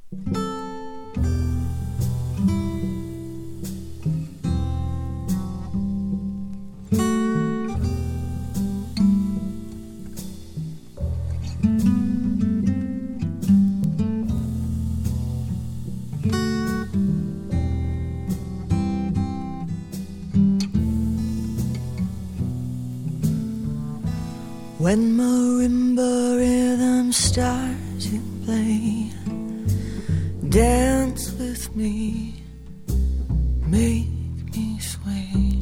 When marimba rhythm starts to play, dance with me, make me sway,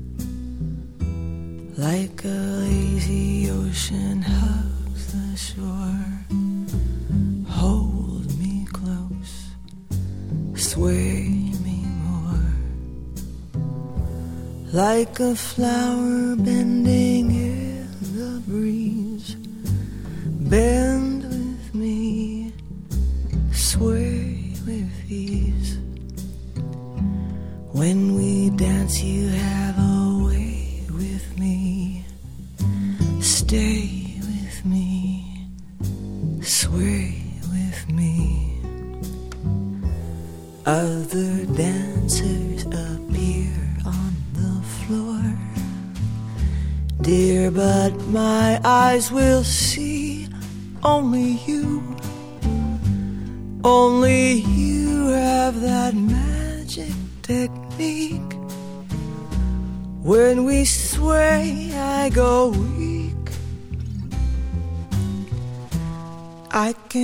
like a lazy ocean hugs the shore. Hold me close, sway me more, like a flower bending in the breeze. Bend with me, sway with ease. When we dance you have a way with me. Stay with me, sway with me. Other dancers appear on the floor, dear, but my eyes will see only you. Only you have that magic technique. When we sway, I go weak. I can